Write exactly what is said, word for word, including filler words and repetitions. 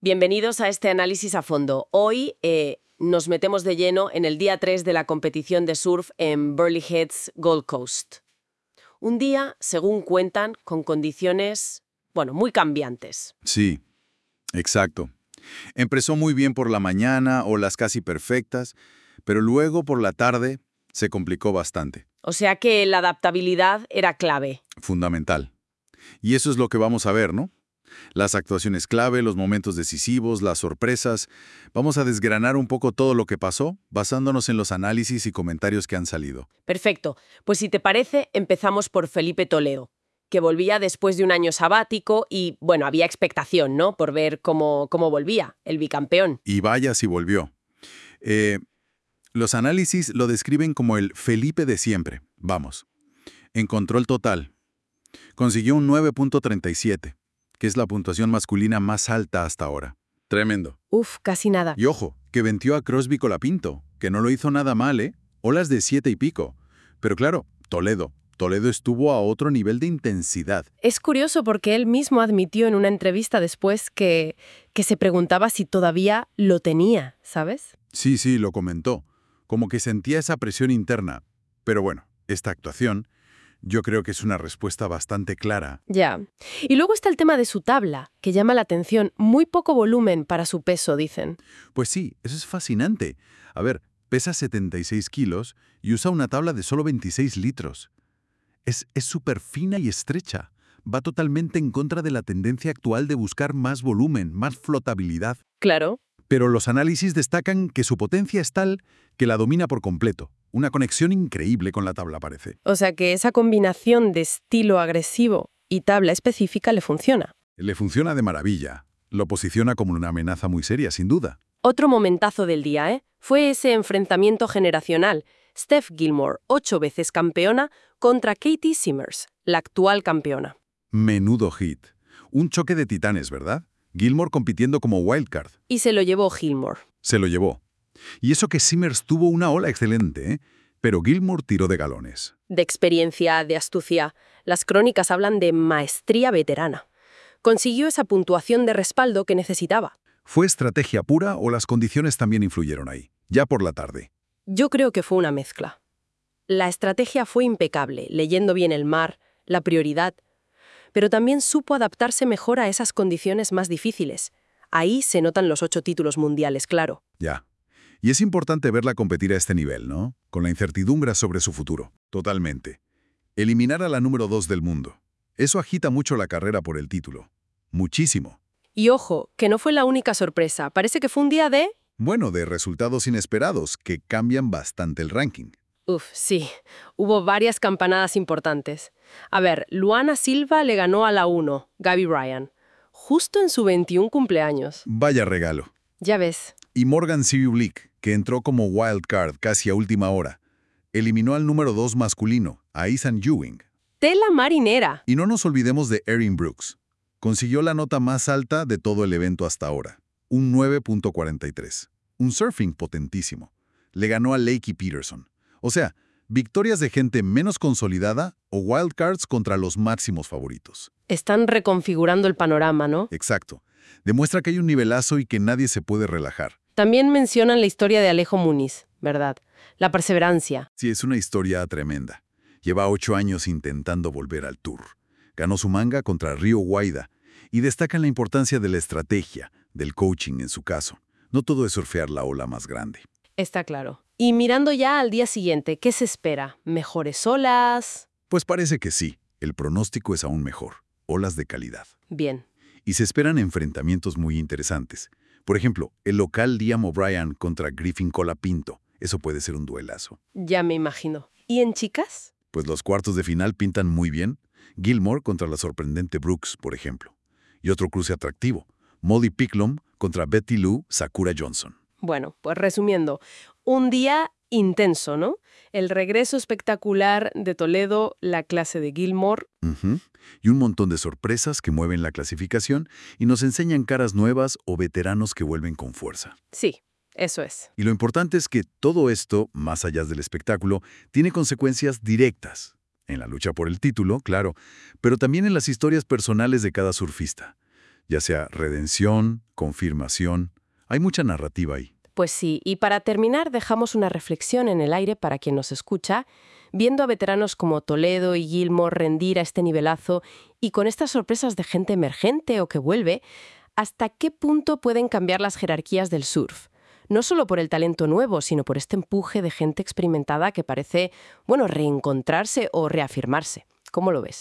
Bienvenidos a este análisis a fondo. Hoy eh, nos metemos de lleno en el día tres de la competición de surf en Burleigh Heads, Gold Coast. Un día, según cuentan, con condiciones, bueno, muy cambiantes. Sí, exacto. Empezó muy bien por la mañana, olas casi perfectas, pero luego por la tarde se complicó bastante. O sea que la adaptabilidad era clave. Fundamental. Y eso es lo que vamos a ver, ¿no? Las actuaciones clave, los momentos decisivos, las sorpresas. Vamos a desgranar un poco todo lo que pasó, basándonos en los análisis y comentarios que han salido. Perfecto. Pues si te parece, empezamos por Felipe Toledo, que volvía después de un año sabático y, bueno, había expectación, ¿no?, por ver cómo, cómo volvía, el bicampeón. Y vaya si volvió. Eh, los análisis lo describen como el Felipe de siempre. Vamos. En control total. Consiguió un nueve punto treinta y siete, que es la puntuación masculina más alta hasta ahora. Tremendo. Uf, casi nada. Y ojo, que venció a Crosby Colapinto, que no lo hizo nada mal, ¿eh? Olas de siete y pico. Pero claro, Toledo. Toledo estuvo a otro nivel de intensidad. Es curioso porque él mismo admitió en una entrevista después que, que se preguntaba si todavía lo tenía, ¿sabes? Sí, sí, lo comentó. Como que sentía esa presión interna. Pero bueno, esta actuación, yo creo que es una respuesta bastante clara. Ya. Y luego está el tema de su tabla, que llama la atención. Muy poco volumen para su peso, dicen. Pues sí, eso es fascinante. A ver, pesa setenta y seis kilos y usa una tabla de solo veintiséis litros. Es súper fina y estrecha. Va totalmente en contra de la tendencia actual de buscar más volumen, más flotabilidad. Claro. Pero los análisis destacan que su potencia es tal que la domina por completo. Una conexión increíble con la tabla, parece. O sea que esa combinación de estilo agresivo y tabla específica le funciona. Le funciona de maravilla. Lo posiciona como una amenaza muy seria, sin duda. Otro momentazo del día, ¿eh? Fue ese enfrentamiento generacional. Steph Gilmore, ocho veces campeona, contra Katie Simmers, la actual campeona. Menudo hit. Un choque de titanes, ¿verdad? Gilmore compitiendo como wildcard. Y se lo llevó Gilmore. Se lo llevó. Y eso que Simmers tuvo una ola excelente, ¿eh? Pero Gilmore tiró de galones. De experiencia, de astucia. Las crónicas hablan de maestría veterana. Consiguió esa puntuación de respaldo que necesitaba. ¿Fue estrategia pura o las condiciones también influyeron ahí? Ya por la tarde. Yo creo que fue una mezcla. La estrategia fue impecable, leyendo bien el mar, la prioridad, pero también supo adaptarse mejor a esas condiciones más difíciles. Ahí se notan los ocho títulos mundiales, claro. Ya. Y es importante verla competir a este nivel, ¿no? Con la incertidumbre sobre su futuro. Totalmente. Eliminar a la número dos del mundo. Eso agita mucho la carrera por el título. Muchísimo. Y ojo, que no fue la única sorpresa. Parece que fue un día de... Bueno, de resultados inesperados que cambian bastante el ranking. Uf, sí. Hubo varias campanadas importantes. A ver, Luana Silva le ganó a la uno, Gabby Ryan, justo en su veintiún cumpleaños. Vaya regalo. Ya ves. Y Morgan Ciublic, que entró como wildcard casi a última hora, eliminó al número dos masculino, a Ethan Ewing. Tela marinera. Y no nos olvidemos de Erin Brooks. Consiguió la nota más alta de todo el evento hasta ahora, un nueve punto cuarenta y tres. Un surfing potentísimo. Le ganó a Lakey Peterson. O sea, victorias de gente menos consolidada o wildcards contra los máximos favoritos. Están reconfigurando el panorama, ¿no? Exacto. Demuestra que hay un nivelazo y que nadie se puede relajar. También mencionan la historia de Alejo Muniz, ¿verdad? La perseverancia. Sí, es una historia tremenda. Lleva ocho años intentando volver al Tour. Ganó su manga contra Río Guaida y destacan la importancia de la estrategia, del coaching en su caso. No todo es surfear la ola más grande. Está claro. Y mirando ya al día siguiente, ¿qué se espera? ¿Mejores olas? Pues parece que sí. El pronóstico es aún mejor. Olas de calidad. Bien. Y se esperan enfrentamientos muy interesantes. Por ejemplo, el local Liam O'Brien contra Griffin Colapinto. Eso puede ser un duelazo. Ya me imagino. ¿Y en chicas? Pues los cuartos de final pintan muy bien. Gilmore contra la sorprendente Brooks, por ejemplo. Y otro cruce atractivo. Molly Picklum contra Betty Lou Sakura Johnson. Bueno, pues resumiendo, un día intenso, ¿no? El regreso espectacular de Toledo, la clase de Gilmore. Uh-huh. Y un montón de sorpresas que mueven la clasificación y nos enseñan caras nuevas o veteranos que vuelven con fuerza. Sí, eso es. Y lo importante es que todo esto, más allá del espectáculo, tiene consecuencias directas. En la lucha por el título, claro, pero también en las historias personales de cada surfista. ya sea redención, confirmación. Hay mucha narrativa ahí. Pues sí, y para terminar dejamos una reflexión en el aire para quien nos escucha, viendo a veteranos como Toledo y Gilmore rendir a este nivelazo y con estas sorpresas de gente emergente o que vuelve, ¿hasta qué punto pueden cambiar las jerarquías del surf? No solo por el talento nuevo, sino por este empuje de gente experimentada que parece, bueno, reencontrarse o reafirmarse. ¿Cómo lo ves?